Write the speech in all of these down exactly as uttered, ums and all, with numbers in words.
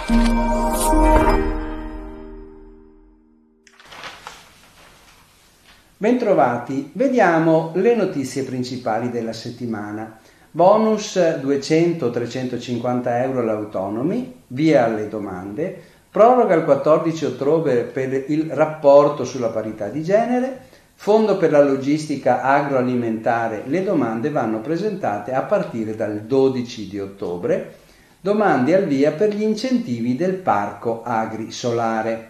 Bentrovati, vediamo le notizie principali della settimana. Bonus duecento trecentocinquanta euro all'autonomi, via alle domande, proroga il quattordici ottobre per il rapporto sulla parità di genere, fondo per la logistica agroalimentare, le domande vanno presentate a partire dal dodici di ottobre, domande al via per gli incentivi del parco agri-solare.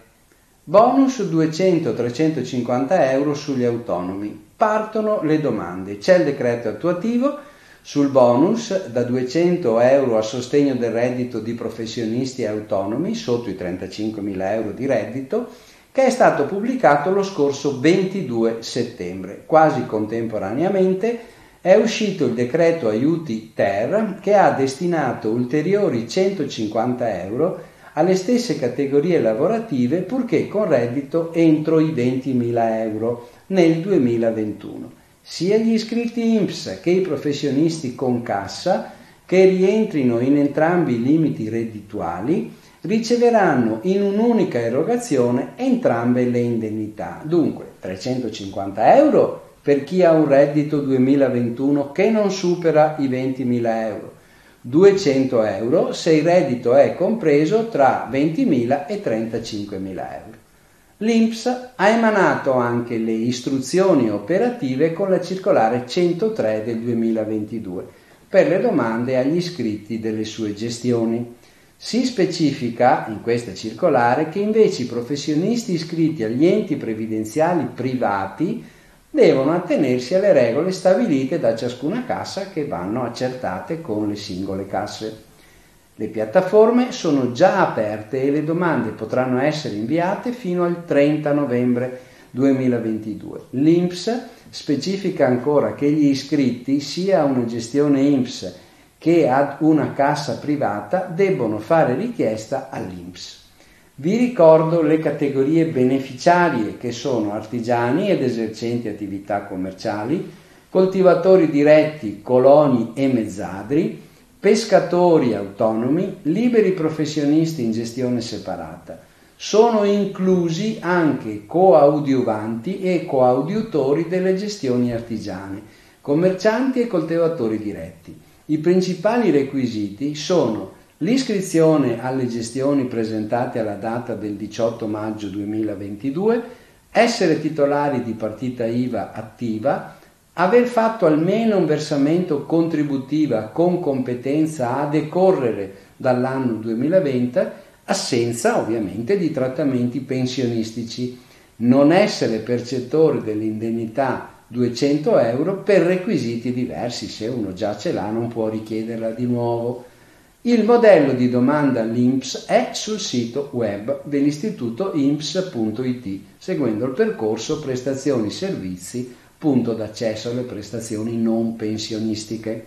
Bonus duecento trecentocinquanta euro sugli autonomi. Partono le domande. C'è il decreto attuativo sul bonus da duecento euro a sostegno del reddito di professionisti e autonomi sotto i trentacinquemila euro di reddito, che è stato pubblicato lo scorso ventidue settembre. Quasi contemporaneamente è uscito il decreto aiuti ter che ha destinato ulteriori centocinquanta euro alle stesse categorie lavorative purché con reddito entro i ventimila euro nel duemilaventuno. Sia gli iscritti I N P S che i professionisti con cassa che rientrino in entrambi i limiti reddituali riceveranno in un'unica erogazione entrambe le indennità. Dunque trecentocinquanta euro per chi ha un reddito duemilaventuno che non supera i ventimila euro, duecento euro se il reddito è compreso tra ventimila e trentacinquemila euro. L'I N P S ha emanato anche le istruzioni operative con la circolare centotré del duemilaventidue per le domande agli iscritti delle sue gestioni. Si specifica in questa circolare che invece i professionisti iscritti agli enti previdenziali privati devono attenersi alle regole stabilite da ciascuna cassa che vanno accertate con le singole casse. Le piattaforme sono già aperte e le domande potranno essere inviate fino al trenta novembre duemilaventidue. L'I N P S specifica ancora che gli iscritti sia a una gestione I N P S che ad una cassa privata debbono fare richiesta all'I N P S. Vi ricordo le categorie beneficiarie che sono artigiani ed esercenti attività commerciali, coltivatori diretti, coloni e mezzadri, pescatori autonomi, liberi professionisti in gestione separata. Sono inclusi anche coadiuvanti e coadiutori delle gestioni artigiane, commercianti e coltivatori diretti. I principali requisiti sono l'iscrizione alle gestioni presentate alla data del diciotto maggio duemilaventidue, essere titolari di partita I V A attiva, aver fatto almeno un versamento contributiva con competenza a decorrere dall'anno duemilaventi, assenza ovviamente di trattamenti pensionistici, non essere percettore dell'indennità duecento euro per requisiti diversi, se uno già ce l'ha non può richiederla di nuovo. Il modello di domanda all'I N P S è sul sito web dell'istituto I N P S punto I T, seguendo il percorso prestazioni servizi, punto d'accesso alle prestazioni non pensionistiche.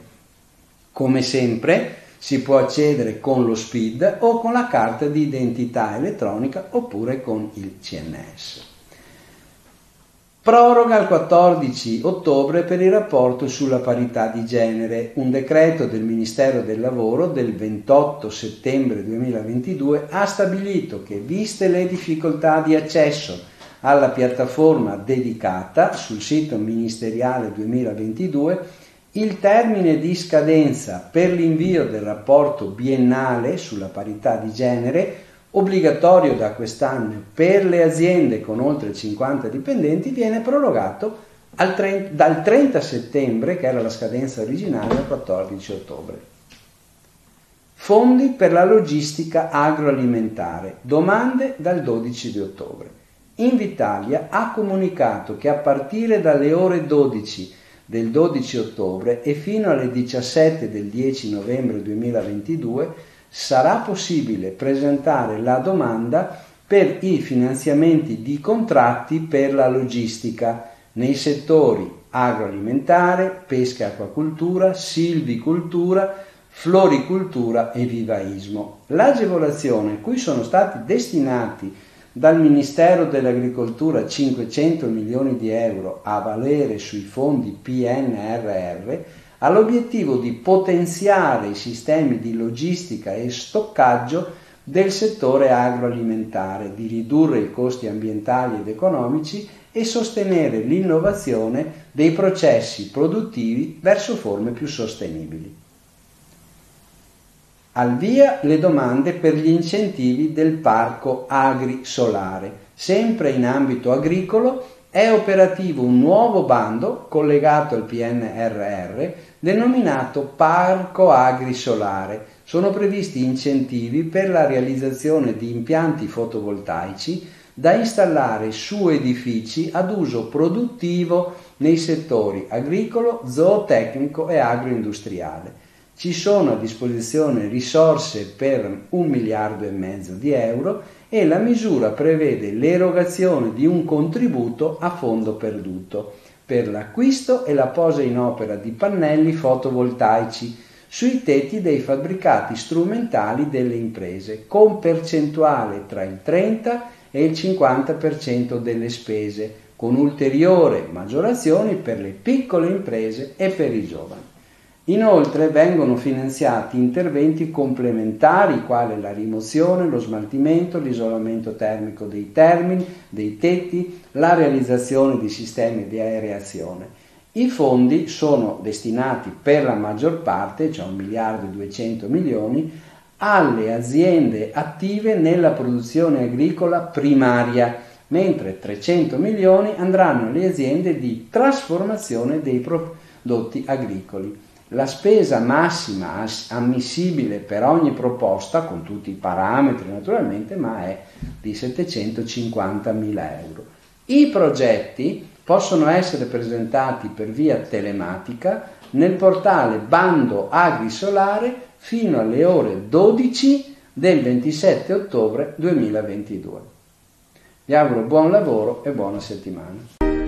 Come sempre si può accedere con lo S P I D o con la carta di identità elettronica oppure con il C N S. Proroga al quattordici ottobre per il rapporto sulla parità di genere. Un decreto del Ministero del Lavoro del ventotto settembre duemilaventidue ha stabilito che, viste le difficoltà di accesso alla piattaforma dedicata sul sito ministeriale duemilaventidue, il termine di scadenza per l'invio del rapporto biennale sulla parità di genere, obbligatorio da quest'anno per le aziende con oltre cinquanta dipendenti, viene prorogato al trenta, dal trenta settembre, che era la scadenza originale, al quattordici ottobre. Fondi per la logistica agroalimentare, domande dal dodici di ottobre. Invitalia ha comunicato che a partire dalle ore dodici del dodici ottobre e fino alle diciassette del dieci novembre duemilaventidue sarà possibile presentare la domanda per i finanziamenti di contratti per la logistica nei settori agroalimentare, pesca e acquacoltura, silvicoltura, floricoltura e vivaismo. L'agevolazione a cui sono stati destinati dal Ministero dell'Agricoltura cinquecento milioni di euro a valere sui fondi P N R R ha l'obiettivo di potenziare i sistemi di logistica e stoccaggio del settore agroalimentare, di ridurre i costi ambientali ed economici e sostenere l'innovazione dei processi produttivi verso forme più sostenibili. Al via le domande per gli incentivi del parco agri-solare. Sempre in ambito agricolo è operativo un nuovo bando collegato al P N R R denominato Parco Agri-Solare. Sono previsti incentivi per la realizzazione di impianti fotovoltaici da installare su edifici ad uso produttivo nei settori agricolo, zootecnico e agroindustriale. Ci sono a disposizione risorse per un miliardo e mezzo di euro e la misura prevede l'erogazione di un contributo a fondo perduto per l'acquisto e la posa in opera di pannelli fotovoltaici sui tetti dei fabbricati strumentali delle imprese, con percentuale tra il trenta e il cinquanta per cento delle spese, con ulteriori maggiorazioni per le piccole imprese e per i giovani. Inoltre vengono finanziati interventi complementari quali la rimozione, lo smaltimento, l'isolamento termico dei termini, dei tetti, la realizzazione di sistemi di aereazione. I fondi sono destinati per la maggior parte, cioè un miliardo e duecento milioni, alle aziende attive nella produzione agricola primaria, mentre trecento milioni andranno alle aziende di trasformazione dei prodotti agricoli. La spesa massima ammissibile per ogni proposta, con tutti i parametri naturalmente, ma è di settecentocinquantamila euro. I progetti possono essere presentati per via telematica nel portale Bando Agrisolare fino alle ore dodici del ventisette ottobre duemilaventidue. Vi auguro buon lavoro e buona settimana.